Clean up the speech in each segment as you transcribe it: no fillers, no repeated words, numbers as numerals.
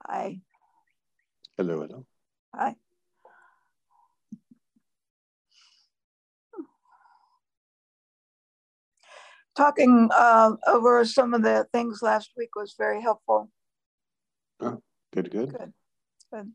Hi. Hello, hello. Hi. Talking over some of the things last week was very helpful. Oh, good, good. Good, good.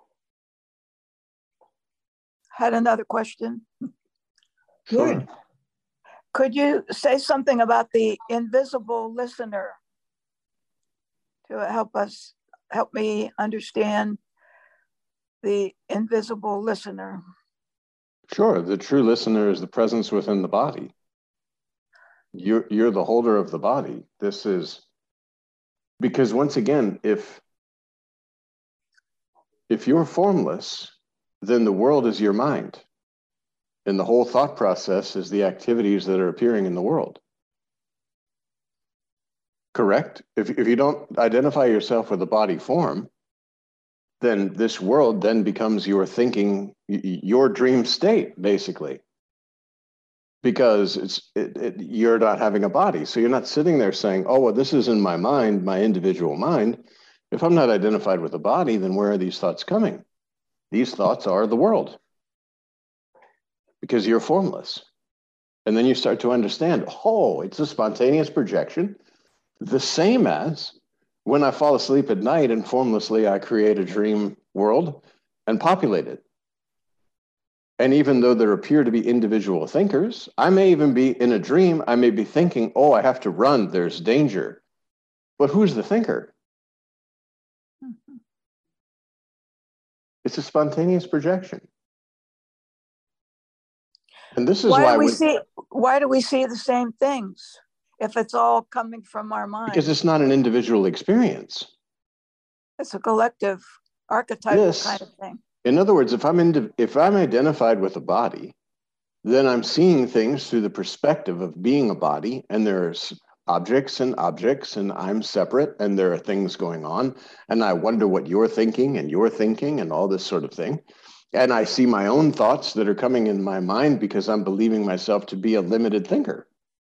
Had another question. Sure. Good. Could you say something about the invisible listener to help me understand the invisible listener? Sure. The true listener is the presence within the body. You're the holder of the body. This is because once again, if you're formless, then the world is your mind. And the whole thought process is the activities that are appearing in the world. Correct? If you don't identify yourself with a body form, then this world then becomes your thinking, your dream state, basically. Because you're not having a body. So you're not sitting there saying, oh, well, this is in my mind, my individual mind. If I'm not identified with a body, then where are these thoughts coming? These thoughts are the world. Because you're formless. And then you start to understand, oh, it's a spontaneous projection, the same as when I fall asleep at night and formlessly I create a dream world and populate it. And even though there appear to be individual thinkers, I may even be in a dream, I may be thinking, oh, I have to run, there's danger. But who's the thinker? Mm-hmm. It's a spontaneous projection. And this is why do we see the same things if it's all coming from our mind? Because it's not an individual experience. It's a collective archetypal kind of thing. In other words, if I'm identified with a body, then I'm seeing things through the perspective of being a body, and there's objects, and I'm separate, and there are things going on, and I wonder what you're thinking, and all this sort of thing. And I see my own thoughts that are coming in my mind because I'm believing myself to be a limited thinker.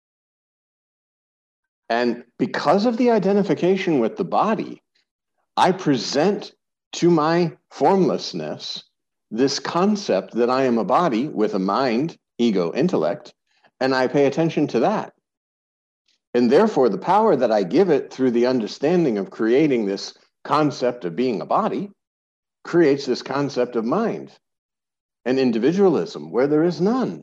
And because of the identification with the body, I present to my formlessness this concept that I am a body with a mind, ego, intellect, and I pay attention to that. And therefore, the power that I give it through the understanding of creating this concept of being a body creates this concept of mind and individualism where there is none.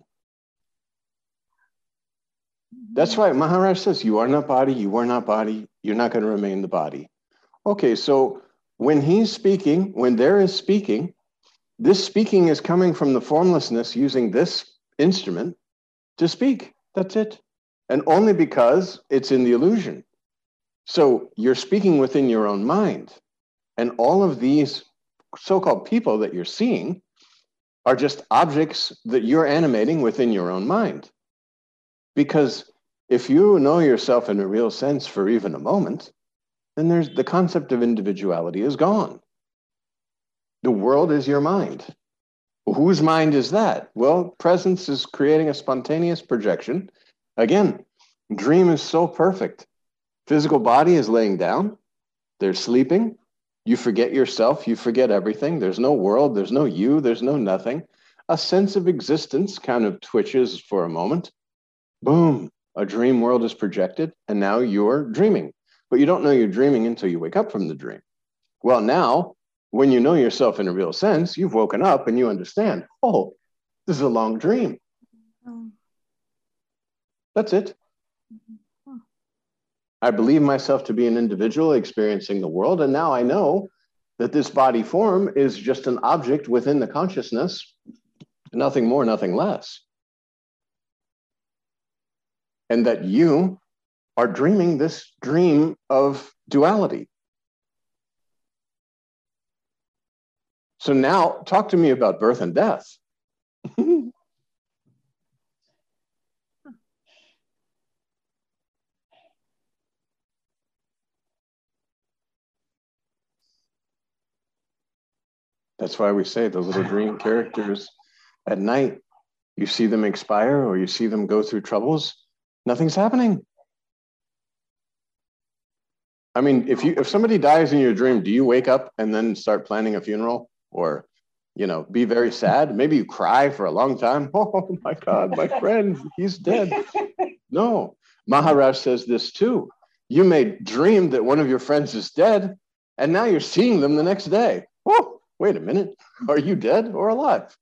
That's why Maharaj says, you are not body, you are not body, you're not going to remain the body. Okay, so when he's speaking, when there is speaking, this speaking is coming from the formlessness using this instrument to speak. That's it. And only because it's in the illusion. So you're speaking within your own mind. And all of these so-called people that you're seeing are just objects that you're animating within your own mind. Because if you know yourself in a real sense for even a moment, then there's the concept of individuality is gone. The world is your mind. Well, whose mind is that? Well, presence is creating a spontaneous projection. Again, dream is so perfect. Physical body is laying down. They're sleeping. You forget yourself. You forget everything. There's no world. There's no you. There's no nothing. A sense of existence kind of twitches for a moment. Boom, a dream world is projected, and now you're dreaming. But you don't know you're dreaming until you wake up from the dream. Well, now, when you know yourself in a real sense, you've woken up and you understand, oh, this is a long dream. That's it. I believe myself to be an individual experiencing the world, and now I know that this body form is just an object within the consciousness, nothing more, nothing less. And that you are dreaming this dream of duality. So now talk to me about birth and death. That's why we say the little dream characters at night, you see them expire or you see them go through troubles, nothing's happening. I mean, if somebody dies in your dream, do you wake up and then start planning a funeral, or, you know, be very sad? Maybe you cry for a long time. Oh my God, my friend, he's dead. No, Maharaj says this too. You may dream that one of your friends is dead, and now you're seeing them the next day. Oh, wait a minute. Are you dead or alive?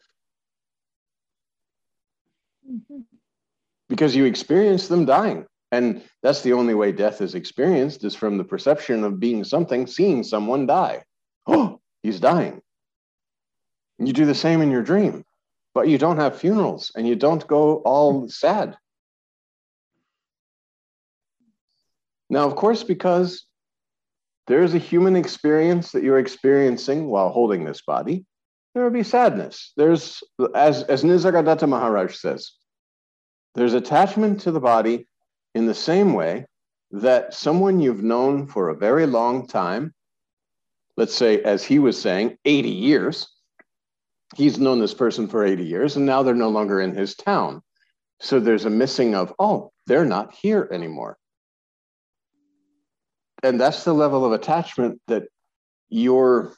Because you experience them dying. And that's the only way death is experienced, is from the perception of being something, seeing someone die. Oh, he's dying. You do the same in your dream, but you don't have funerals and you don't go all sad. Now, of course, because there's a human experience that you're experiencing while holding this body, there will be sadness. There's, as Nisargadatta Maharaj says, there's attachment to the body in the same way that someone you've known for a very long time, let's say, as he was saying, 80 years, he's known this person for 80 years, and now they're no longer in his town. So there's a missing of, oh, they're not here anymore. And that's the level of attachment that your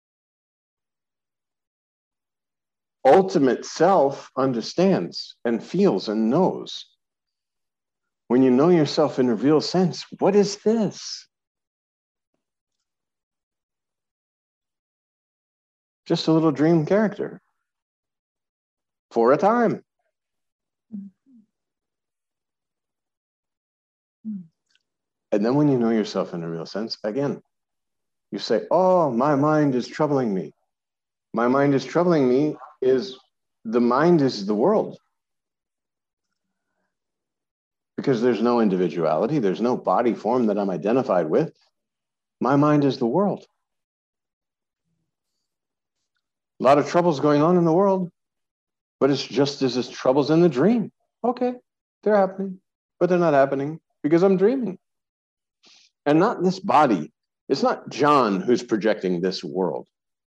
ultimate self understands and feels and knows. When you know yourself in a real sense, what is this? Just a little dream character for a time. And then when you know yourself in a real sense, again, you say, oh, my mind is troubling me. My mind is troubling me is the mind is the world. Because there's no individuality, there's no body form that I'm identified with. My mind is the world. A lot of troubles going on in the world, but it's just as troubles in the dream. Okay, they're happening, but they're not happening because I'm dreaming. And not this body. It's not John who's projecting this world.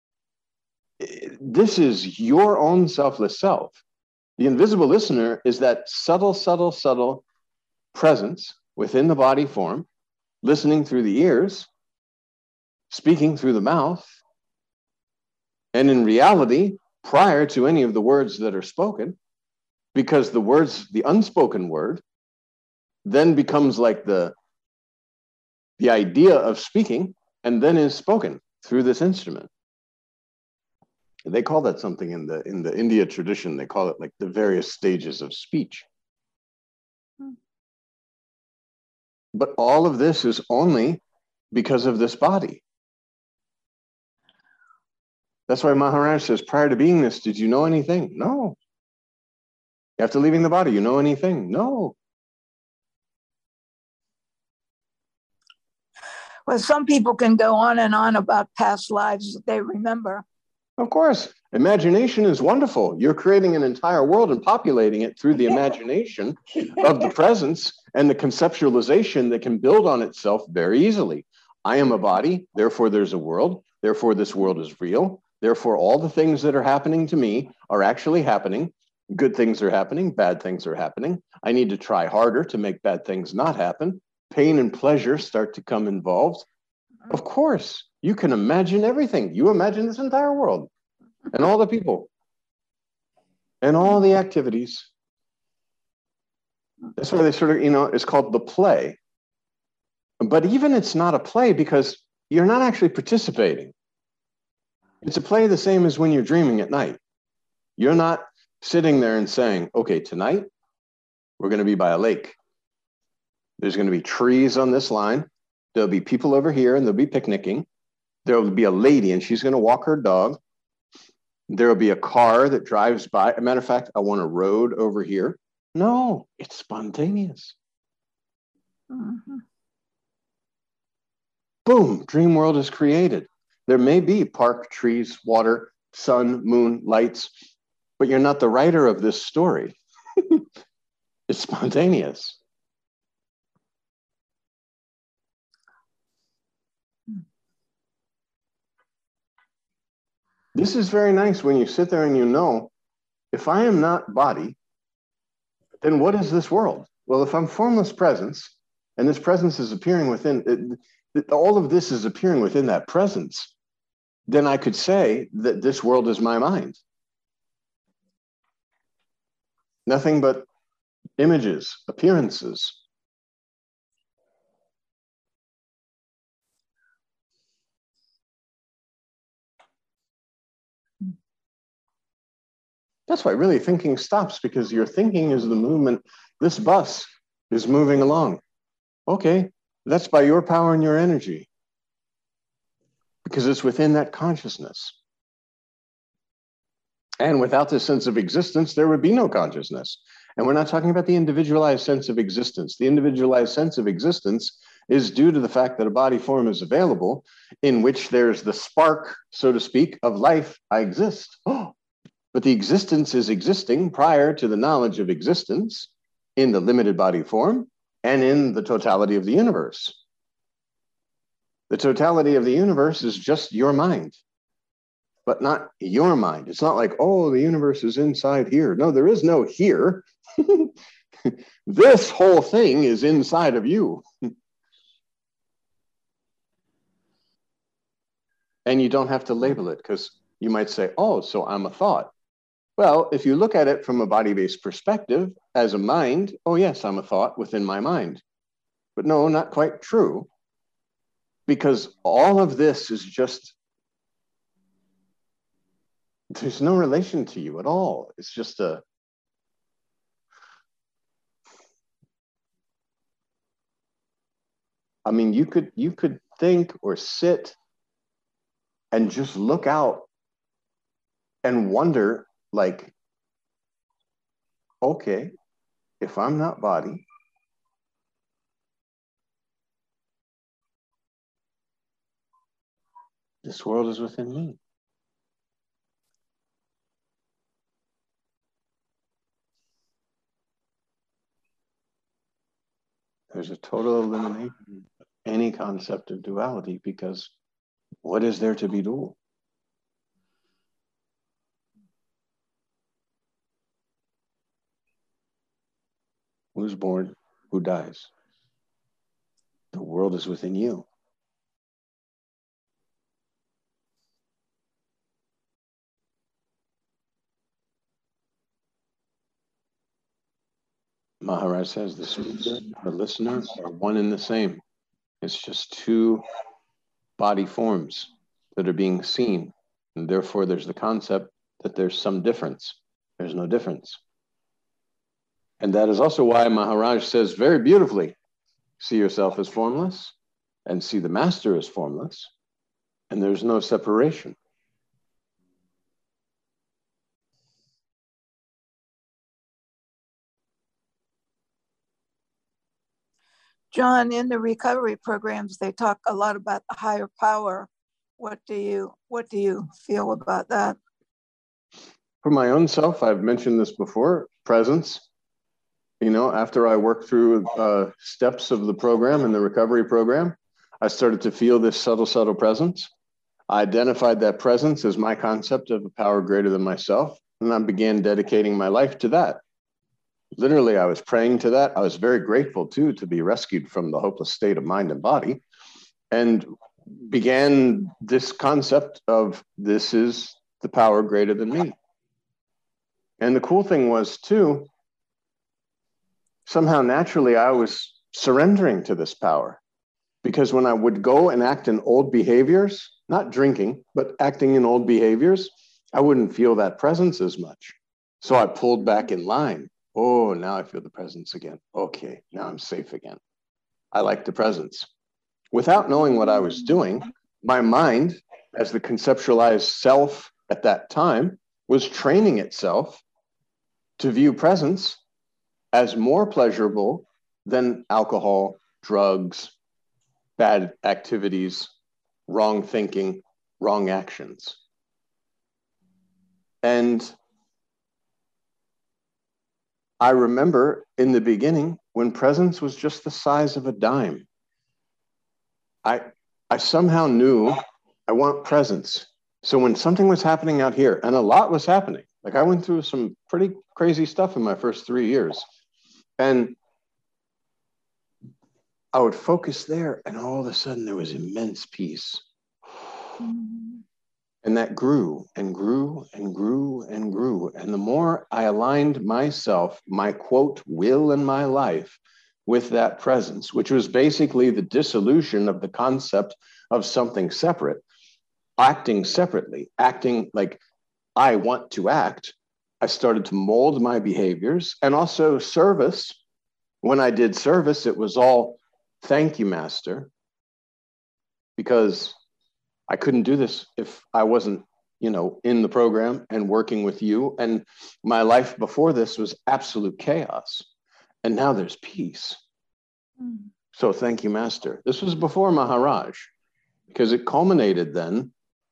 This is your own selfless self. The invisible listener is that subtle, subtle, subtle presence within the body form, listening through the ears, speaking through the mouth, and in reality, prior to any of the words that are spoken, because the words, the unspoken word, then becomes like the idea of speaking, and then is spoken through this instrument. They call that something in the India tradition, they call it like the various stages of speech. But all of this is only because of this body. That's why Maharaj says, prior to being this, did you know anything? No. After leaving the body, you know anything? No. Well, some people can go on and on about past lives that they remember. Of course, imagination is wonderful. You're creating an entire world and populating it through the imagination of the presence and the conceptualization that can build on itself very easily. I am a body, therefore there's a world, therefore this world is real, therefore all the things that are happening to me are actually happening. Good things are happening, bad things are happening. I need to try harder to make bad things not happen. Pain and pleasure start to come involved. Of course, you can imagine everything. You imagine this entire world and all the people and all the activities. That's why they sort of, it's called the play. But even it's not a play because you're not actually participating. It's a play the same as when you're dreaming at night. You're not sitting there and saying, okay, tonight we're going to be by a lake. There's going to be trees on this line. There'll be people over here and they'll be picnicking. There'll be a lady and she's going to walk her dog. There'll be a car that drives by. As a matter of fact, I want a road over here. No, it's spontaneous. Mm-hmm. Boom, dream world is created. There may be park, trees, water, sun, moon, lights, but you're not the writer of this story. It's spontaneous. This is very nice when you sit there and you know, if I am not body, then what is this world? Well, if I'm formless presence, and this presence is appearing within, all of this is appearing within that presence, then I could say that this world is my mind. Nothing but images, appearances. That's why really thinking stops, because your thinking is the movement. This bus is moving along. Okay, that's by your power and your energy, because it's within that consciousness. And without this sense of existence, there would be no consciousness. And we're not talking about the individualized sense of existence. The individualized sense of existence is due to the fact that a body form is available in which there's the spark, so to speak, of life. I exist. Oh, but the existence is existing prior to the knowledge of existence in the limited body form and in the totality of the universe. The totality of the universe is just your mind, but not your mind. It's not like, oh, the universe is inside here. No, there is no here. This whole thing is inside of you. And you don't have to label it, because you might say, oh, so I'm a thought. Well, if you look at it from a body-based perspective as a mind, oh yes, I'm a thought within my mind. But no, not quite true, because all of this is just, there's no relation to you at all. It's just I mean, you could think or sit and just look out and wonder, like, okay, if I'm not body, this world is within me. There's a total elimination of any concept of duality, because what is there to be dual? Who's born? Who dies? The world is within you. Maharaj says the speaker, the listener are one and the same. It's just two body forms that are being seen. And therefore, there's the concept that there's some difference. There's no difference. And that is also why Maharaj says very beautifully, see yourself as formless and see the master as formless, and there's no separation. John, in the recovery programs, they talk a lot about the higher power. What do you feel about that? For my own self, I've mentioned this before, presence. You know, after I worked through steps of the program and the recovery program, I started to feel this subtle presence. I identified that presence as my concept of a power greater than myself, and I began dedicating my life to that. Literally, I was praying to that. I was very grateful, too, to be rescued from the hopeless state of mind and body, and began this concept of this is the power greater than me. And the cool thing was, too, somehow naturally I was surrendering to this power, because when I would go and act in old behaviors, not drinking, but acting in old behaviors, I wouldn't feel that presence as much. So I pulled back in line. Oh, now I feel the presence again. Okay, now I'm safe again. I like the presence. Without knowing what I was doing, my mind, as the conceptualized self at that time, was training itself to view presence as more pleasurable than alcohol, drugs, bad activities, wrong thinking, wrong actions. And I remember in the beginning when presence was just the size of a dime. I somehow knew I want presence. So when something was happening out here, and a lot was happening, like I went through some pretty crazy stuff in my first 3 years. And I would focus there, and all of a sudden there was immense peace. And that grew and grew and grew and grew. And the more I aligned myself, my quote, will in my life with that presence, which was basically the dissolution of the concept of something separate, acting separately, acting like I want to act. I started to mold my behaviors, and also service. When I did service, it was all thank you, Master, because I couldn't do this if I wasn't, in the program and working with you. And my life before this was absolute chaos. And now there's peace. So thank you, Master. This was before Maharaj, because it culminated then.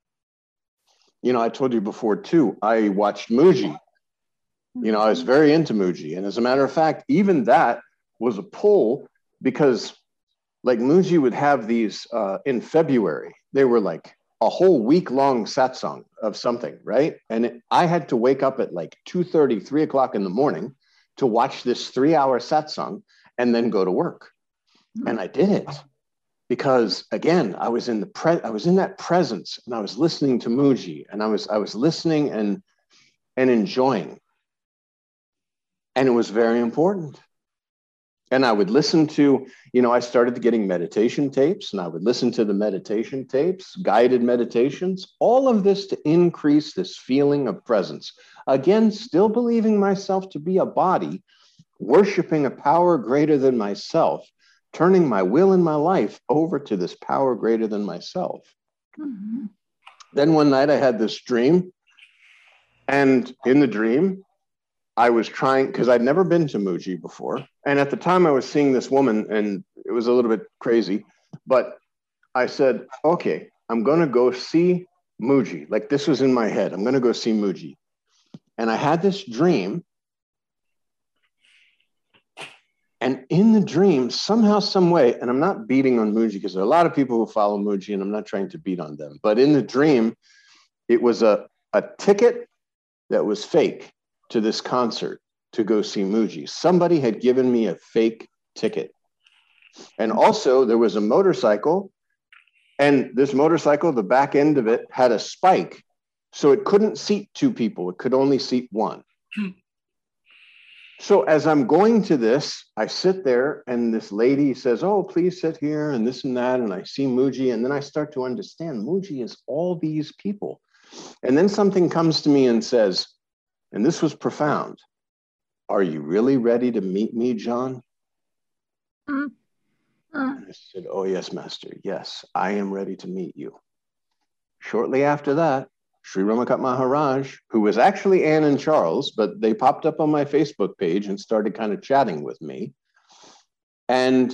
I told you before too, I watched Mooji. I was very into Mooji. And as a matter of fact, even that was a pull, because like Mooji would have these in February, they were like a whole week-long satsang of something, right? And I had to wake up at like 2:30, 3 o'clock in the morning to watch this 3-hour satsang and then go to work. And I did it because, again, I was in that presence, and I was listening to Mooji, and I was listening and enjoying. And it was very important. And I would listen to, I started getting meditation tapes, and I would listen to the meditation tapes, guided meditations, all of this to increase this feeling of presence. Again, still believing myself to be a body, worshiping a power greater than myself, turning my will and my life over to this power greater than myself. Then one night I had this dream, and in the dream, I was trying, because I'd never been to Mooji before. And at the time I was seeing this woman, and it was a little bit crazy, but I said, okay, I'm going to go see Mooji. Like, this was in my head. I'm going to go see Mooji. And I had this dream. And in the dream, somehow, some way, and I'm not beating on Mooji, because there are a lot of people who follow Mooji, and I'm not trying to beat on them. But in the dream, it was a ticket that was fake to this concert to go see Mooji. Somebody had given me a fake ticket. And also there was a motorcycle, and this motorcycle, the back end of it had a spike. So it couldn't seat 2 people. It could only seat 1. So as I'm going to this, I sit there, and this lady says, oh, please sit here, and this and that. And I see Mooji, and then I start to understand Mooji is all these people. And then something comes to me and says, and this was profound, are you really ready to meet me, John? And I said, oh, yes, Master. Yes, I am ready to meet you. Shortly after that, Sri Ramakat Maharaj, who was actually Anne and Charles, but they popped up on my Facebook page and started kind of chatting with me. And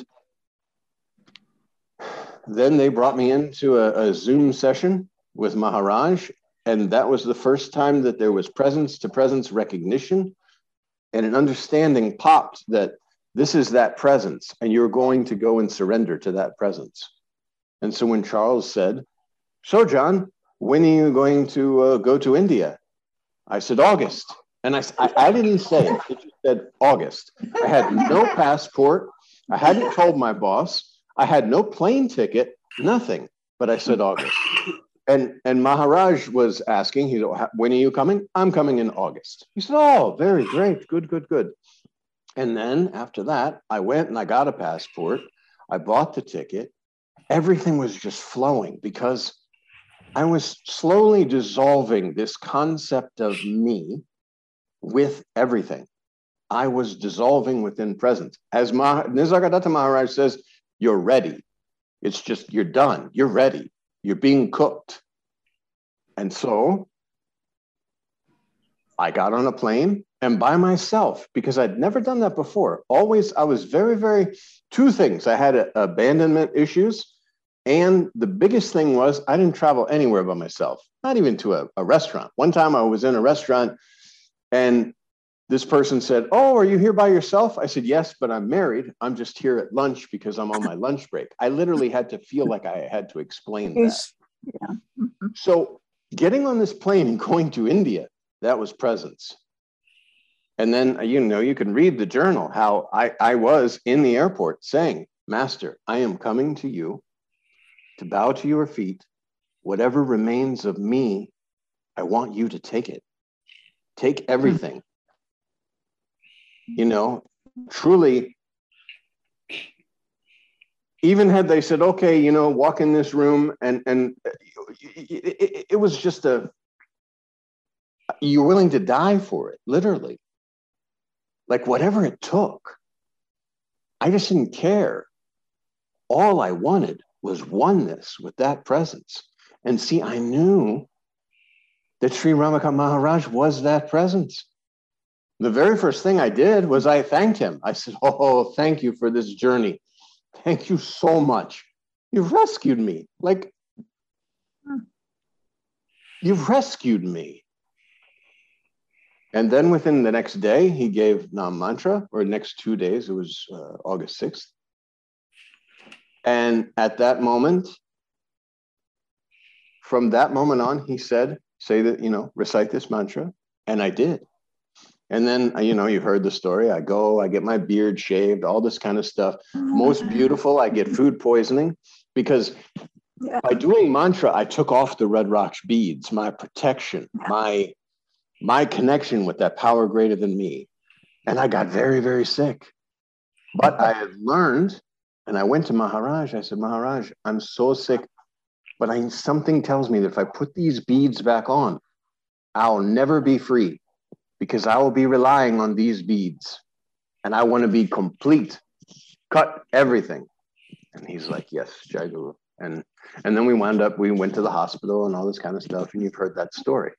then they brought me into a Zoom session with Maharaj. And that was the first time that there was presence-to-presence recognition, and an understanding popped that this is that presence, and you're going to go and surrender to that presence. And so when Charles said, so John, when are you going to go to India? I said, August. And I didn't say it. It just said August. I had no passport. I hadn't told my boss. I had no plane ticket, nothing. But I said August. And Maharaj was asking, he said, when are you coming? I'm coming in August. He said, oh, very great. Good, good, good. And then after that, I went and I got a passport. I bought the ticket. Everything was just flowing, because I was slowly dissolving this concept of me with everything. I was dissolving within presence. As Nisargadatta Maharaj says, you're ready. It's just, you're done. You're ready. You're being cooked. And so I got on a plane, and by myself, because I'd never done that before. Always, I was very, 2 things. I had abandonment issues. And the biggest thing was I didn't travel anywhere by myself, not even to a restaurant. One time I was in a restaurant, and this person said, oh, are you here by yourself? I said, yes, but I'm married. I'm just here at lunch because I'm on my lunch break. I literally had to feel like I had to explain that. Yeah. So getting on this plane and going to India, that was presence. And then, you can read the journal, how I was in the airport saying, Master, I am coming to you to bow to your feet. Whatever remains of me, I want you to take it. Take everything. You know, truly, even had they said, okay, you know, walk in this room, and it was just you're willing to die for it, literally. Like whatever it took. I just didn't care. All I wanted was oneness with that presence. And see, I knew that Sri Ramakant Maharaj was that presence. The very first thing I did was I thanked him. I said, oh, thank you for this journey. Thank you so much. You've rescued me. Like, you've rescued me. And then within the next day, he gave Nam Mantra, or next 2 days, it was August 6th. And at that moment, from that moment on, he said, say that, you know, recite this mantra. And I did. And then, you know, you've heard the story. I go, I get my beard shaved, all this kind of stuff. Most beautiful, I get food poisoning because by doing mantra, I took off the red rocks beads, my protection, my connection with that power greater than me. And I got very, very sick. But I had learned, and I went to Maharaj. I said, Maharaj, I'm so sick, but something tells me that if I put these beads back on, I'll never be free because I will be relying on these beads. And I want to be complete, cut everything. And he's like, yes, Jai Guru. And then we went to the hospital and all this kind of stuff. And you've heard that story.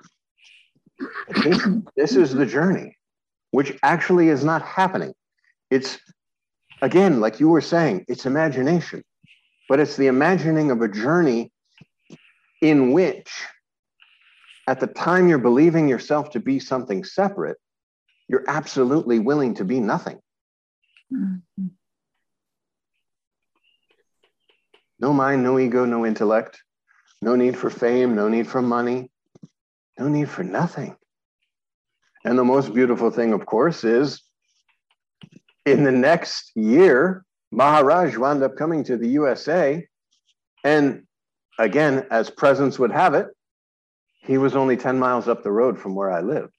This is the journey, which actually is not happening. It's, again, like you were saying, it's imagination, but it's the imagining of a journey in which, at the time you're believing yourself to be something separate, you're absolutely willing to be nothing. Mm-hmm. No mind, no ego, no intellect, no need for fame, no need for money, no need for nothing. And the most beautiful thing, of course, is in the next year, Maharaj wound up coming to the USA. And again, as presence would have it, he was only 10 miles up the road from where I lived.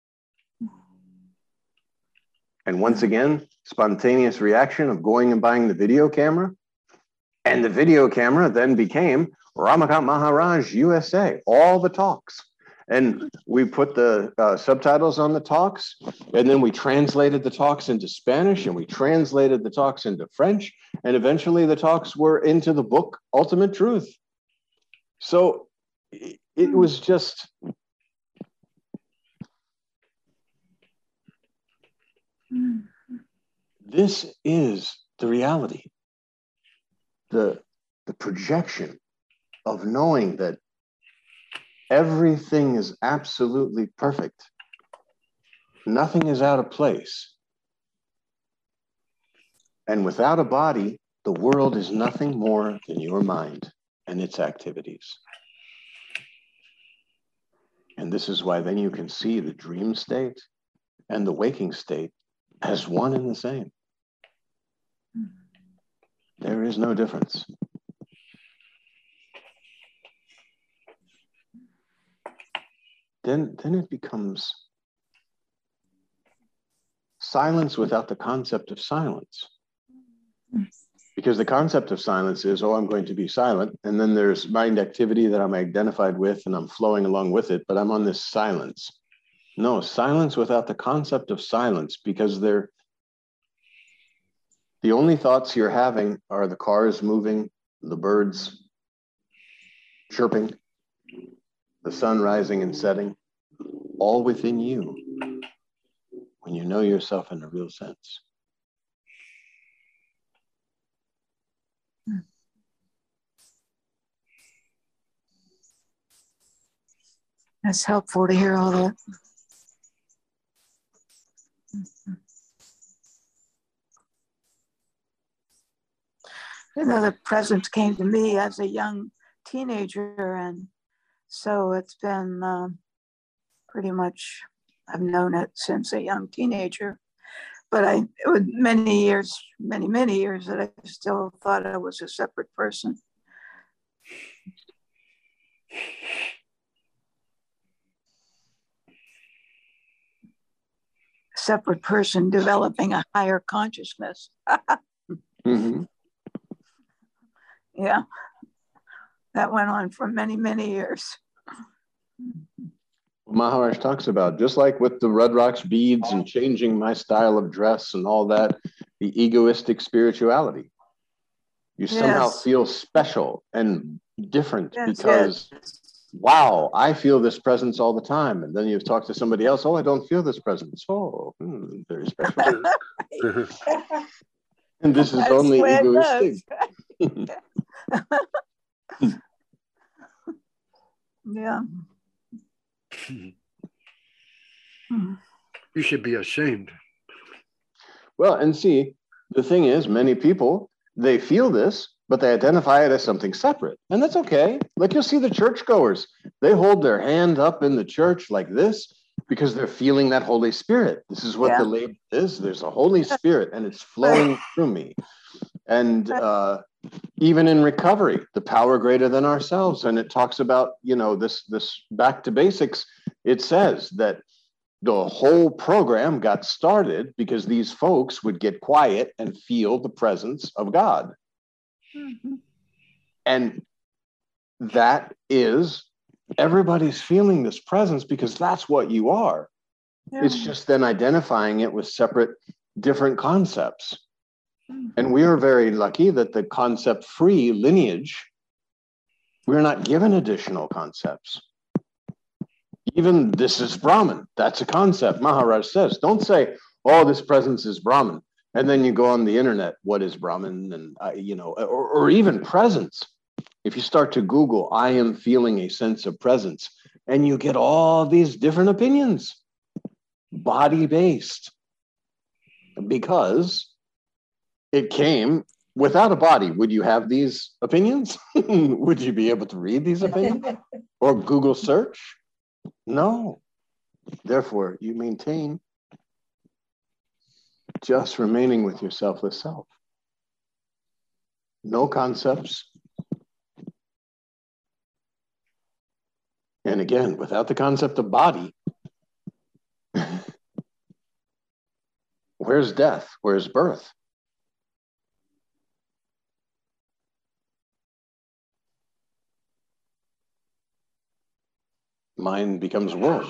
And once again, spontaneous reaction of going and buying the video camera. And the video camera then became Ramakant Maharaj USA, all the talks. And we put the subtitles on the talks, and then we translated the talks into Spanish, and we translated the talks into French, and eventually the talks were into the book Ultimate Truth. So it was just, this is the reality, the projection of knowing that everything is absolutely perfect. Nothing is out of place. And without a body, the world is nothing more than your mind and its activities. And this is why then you can see the dream state and the waking state as one and the same. There is no difference. Then it becomes silence without the concept of silence. Because the concept of silence is, oh, I'm going to be silent. And then there's mind activity that I'm identified with and I'm flowing along with it, but I'm on this silence. No, silence without the concept of silence, because the only thoughts you're having are the cars moving, the birds chirping, the sun rising and setting, all within you when you know yourself in a real sense. That's helpful to hear all that. You know, the presence came to me as a young teenager, and so it's been pretty much, I've known it since a young teenager. but it was many years that I still thought I was a separate person. Separate person developing a higher consciousness. Mm-hmm. Yeah, that went on for many, many years. Maharaj talks about, just like with the Red Rocks beads and changing my style of dress and all that, the egoistic spirituality. You somehow feel special and different because, wow, I feel this presence all the time. And then you talk to somebody else, oh, I don't feel this presence. Oh, very special. And this is only egoistic. Yeah. You should be ashamed. Well, and see, the thing is, many people, they feel this, but they identify it as something separate. And that's okay. Like you'll see the churchgoers, they hold their hand up in the church like this because they're feeling that Holy Spirit. This is what the label is. There's a Holy Spirit and it's flowing through me. And even in recovery, the power greater than ourselves. And it talks about, this back to basics. It says that the whole program got started because these folks would get quiet and feel the presence of God. Mm-hmm. And that is, everybody's feeling this presence because that's what you are. Yeah. It's just then identifying it with separate, different concepts. Mm-hmm. And we are very lucky that the concept-free lineage, we're not given additional concepts. Even this is Brahman. That's a concept. Maharaj says, don't say, oh, this presence is Brahman. And then you go on the internet, what is Brahman? And, or even presence. If you start to Google, I am feeling a sense of presence, and you get all these different opinions, body-based, because it came without a body. Would you have these opinions? Would you be able to read these opinions or Google search? No. Therefore, you maintain just remaining with your selfless self. No concepts. And again, without the concept of body, where's death? Where's birth? Mind becomes world.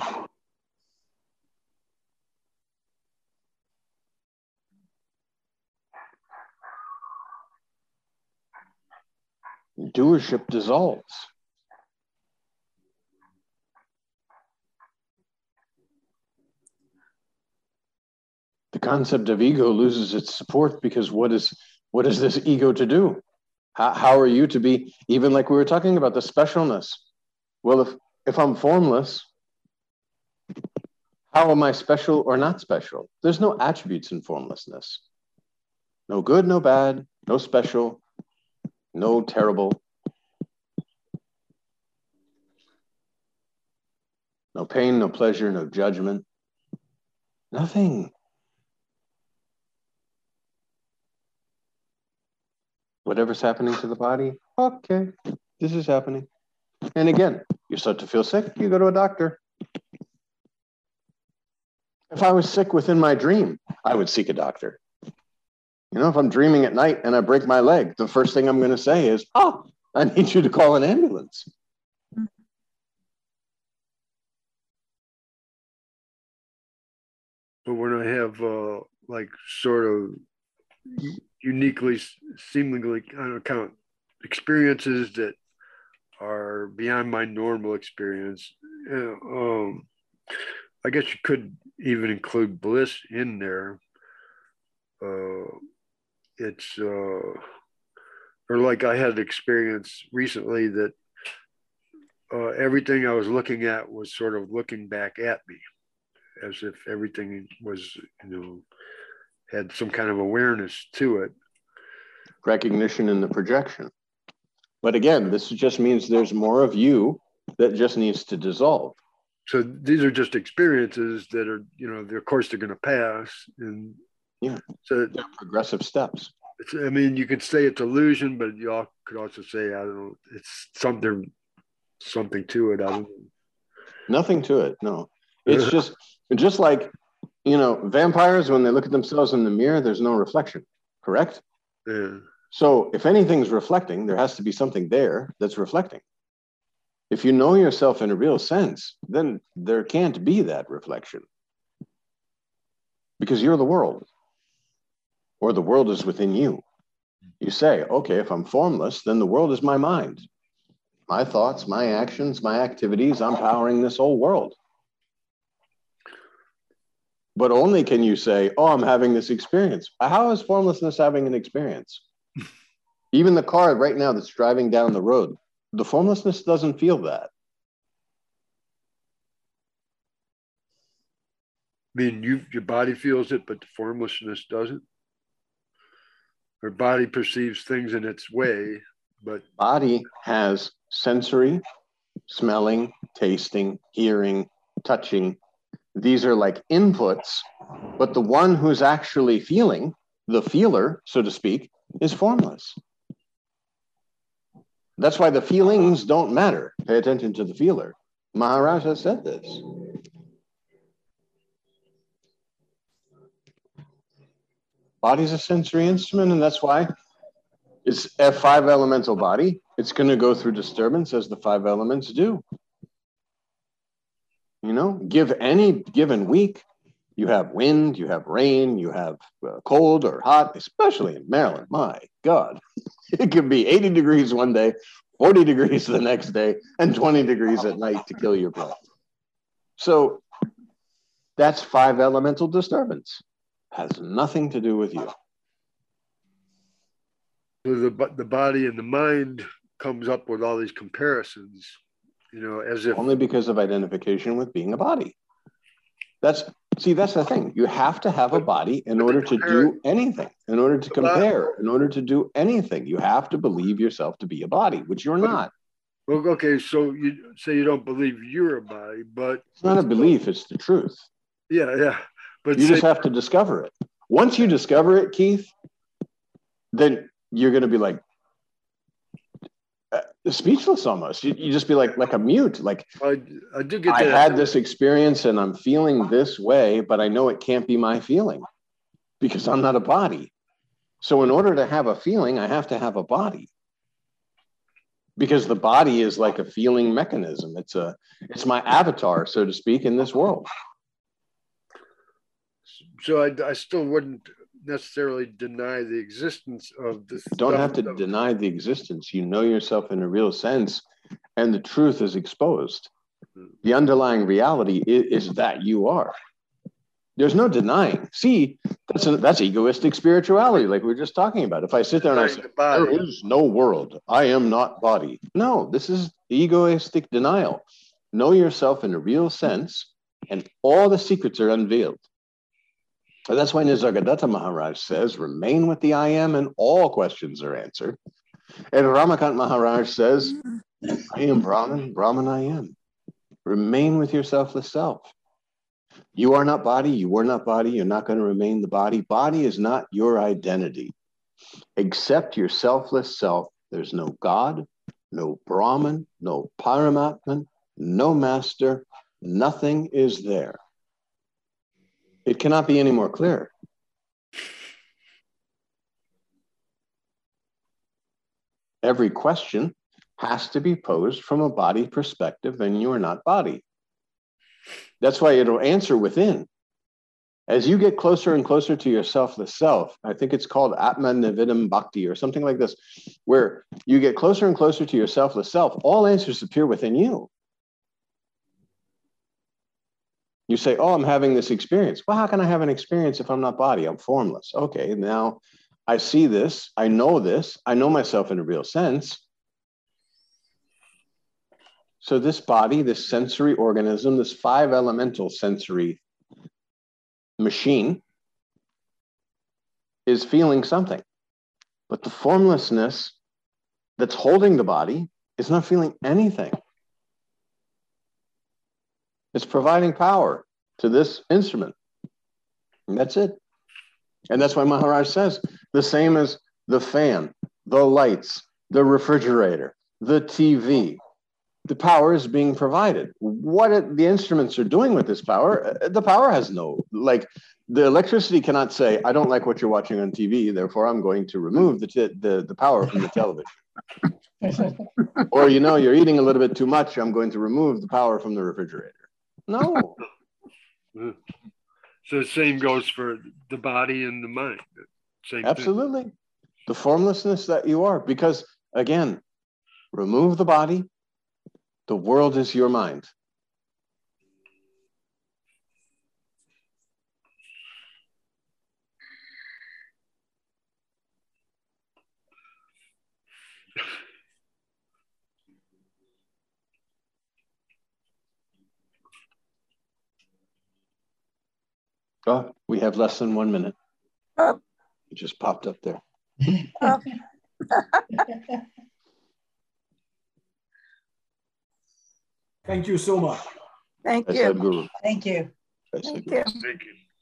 Doership dissolves. The concept of ego loses its support because what is this ego to do? How are you to be, even like we were talking about the specialness? Well, if I'm formless, how am I special or not special? There's no attributes in formlessness. No good, no bad, no special, no terrible. No pain, no pleasure, no judgment. Nothing. Whatever's happening to the body, okay, this is happening. And again, you start to feel sick, you go to a doctor. If I was sick within my dream, I would seek a doctor. If I'm dreaming at night and I break my leg, the first thing I'm going to say is, oh, I need you to call an ambulance. But when I have sort of uniquely, seemingly kind of experiences that are beyond my normal experience, I guess you could even include bliss in there. It's or like I had an experience recently that everything I was looking at was sort of looking back at me, as if everything was, had some kind of awareness to it. Recognition in the projection. But again, this just means there's more of you that just needs to dissolve. So these are just experiences that are, of course, they're going to pass. And Yeah. So they're progressive steps. I mean, you could say it's illusion, but you could also say, I don't know, it's something to it. I don't know. Nothing to it. No, it's just like, vampires, when they look at themselves in the mirror, there's no reflection, correct? Yeah. So if anything's reflecting, there has to be something there that's reflecting. If you know yourself in a real sense, then there can't be that reflection, because you're the world, or the world is within you. You say, okay, if I'm formless, then the world is my mind. My thoughts, my actions, my activities, I'm powering this whole world. But only can you say, oh, I'm having this experience. How is formlessness having an experience? Even the car right now that's driving down the road, the formlessness doesn't feel that. I mean, your body feels it, but the formlessness doesn't. Your body perceives things in its way, but body has sensory, smelling, tasting, hearing, touching. These are like inputs, but the one who's actually feeling, the feeler, so to speak, is formless. That's why the feelings don't matter. Pay attention to the feeler. Maharaj has said this. Body's a sensory instrument, and that's why it's a 5 elemental body. It's going to go through disturbance as the 5 elements do. Give any given week, you have wind, you have rain, you have cold or hot, especially in Maryland. My God, it can be 80 degrees one day, 40 degrees the next day, and 20 degrees at night to kill your breath. So that's 5 elemental disturbance. Has nothing to do with you. So the body and the mind comes up with all these comparisons, as if only because of identification with being a body. That's the thing. You have to have a body in order to do anything, in order to compare, in order to do anything. You have to believe yourself to be a body, which you're not. Well, okay, so you say you don't believe you're a body, but it's not a belief, it's the truth. Yeah. But you just have to discover it. Once you discover it, Keith, then you're going to be like speechless almost. You just be like a mute. Like, I do get that. I had this experience and I'm feeling this way, but I know it can't be my feeling because I'm not a body. So in order to have a feeling, I have to have a body. Because the body is like a feeling mechanism. It's my avatar, so to speak, in this world. So I still wouldn't necessarily deny the existence of this. You don't have to deny the existence. You know yourself in a real sense, and the truth is exposed. The underlying reality is that you are. There's no denying. See, that's egoistic spirituality, like we were just talking about. If I sit there and I say, there is no world, I am not body. No, this is egoistic denial. Know yourself in a real sense, and all the secrets are unveiled. And that's why Nisargadatta Maharaj says, remain with the I am, and all questions are answered. And Ramakant Maharaj says, I am Brahman, Brahman I am. Remain with your selfless self. You are not body, you were not body, you're not going to remain the body. Body is not your identity. Accept your selfless self. There's no God, no Brahman, no Paramatman, no master. Nothing is there. It cannot be any more clear. Every question has to be posed from a body perspective, and you are not body. That's why it'll answer within. As you get closer and closer to your selfless self, I think it's called Atman Nividam Bhakti or something like this, where you get closer and closer to your selfless self, all answers appear within you. You say, oh, I'm having this experience. Well, how can I have an experience if I'm not body? I'm formless. Okay, now I see this. I know myself in a real sense. So this body, this sensory organism, this 5 elemental sensory machine is feeling something. But the formlessness that's holding the body is not feeling anything. It's providing power to this instrument. And that's it. And that's why Maharaj says the same as the fan, the lights, the refrigerator, the TV. The power is being provided. What the instruments are doing with this power, the power has no, like the electricity cannot say, I don't like what you're watching on TV, therefore I'm going to remove the power from the television. Or, you know, you're eating a little bit too much, I'm going to remove the power from the refrigerator. No. So the same goes for the body and the mind. Same Absolutely. thing. The formlessness that you are, because again, remove the body, the world is your mind. Oh, we have less than 1 minute. Oh. It just popped up there. Oh. Thank you so much. Thank Jai you. Sadhguru. Thank you. Jai Thank Sadhguru. you. Thank you.